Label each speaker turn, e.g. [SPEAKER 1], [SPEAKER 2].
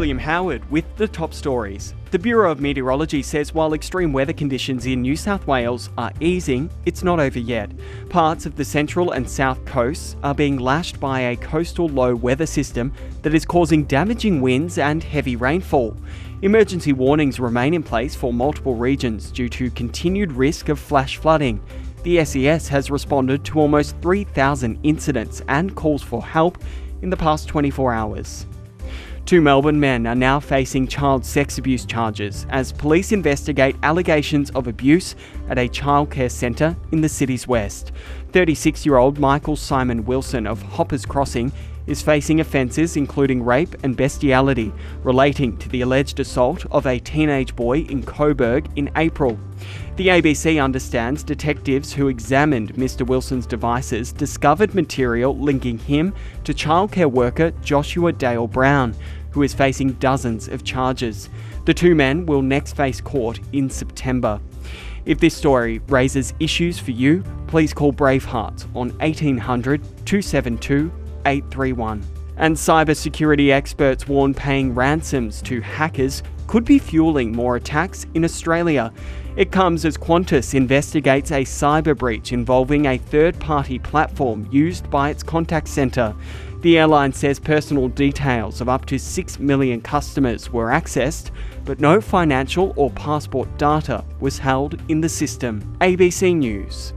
[SPEAKER 1] William Howard with the top stories. The Bureau of Meteorology says while extreme weather conditions in New South Wales are easing, it's not over yet. Parts of the central and south coasts are being lashed by a coastal low weather system that is causing damaging winds and heavy rainfall. Emergency warnings remain in place for multiple regions due to continued risk of flash flooding. The SES has responded to almost 3,000 incidents and calls for help in the past 24 hours. Two Melbourne men are now facing child sex abuse charges as police investigate allegations of abuse at a childcare centre in the city's west. 36-year-old Michael Simon Wilson of Hoppers Crossing is facing offences including rape and bestiality relating to the alleged assault of a teenage boy in Coburg in April. The ABC understands detectives who examined Mr. Wilson's devices discovered material linking him to childcare worker Joshua Dale Brown, who is facing dozens of charges. The two men will next face court in September. If this story raises issues for you, please call Braveheart on 1800 272 831. And cybersecurity experts warn paying ransoms to hackers could be fueling more attacks in Australia. It comes as Qantas investigates a cyber breach involving a third-party platform used by its contact centre. The airline says personal details of up to 6 million customers were accessed, but no financial or passport data was held in the system. ABC News.